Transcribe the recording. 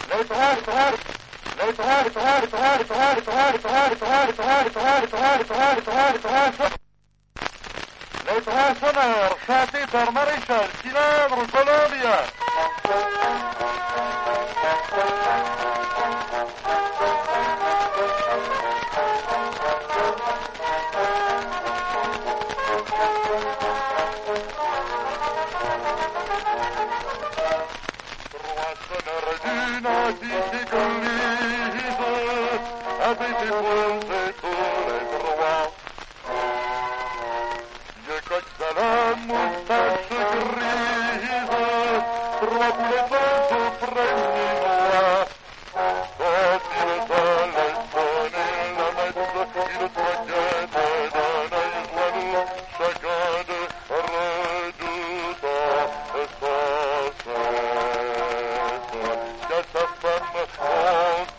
sonore chanté par Maréchal Cylindre Colombia. Trois sonneurs d'une antique église avaient déposé tous les droits. Vieux coq à la moustache grise, trois poulets au premier mois. Quand ils allaient sonner la messe, ils s'inquiétaient d'un œil jaloux, chacun d'eux redoutant sa cesse. Qu'à sa femme,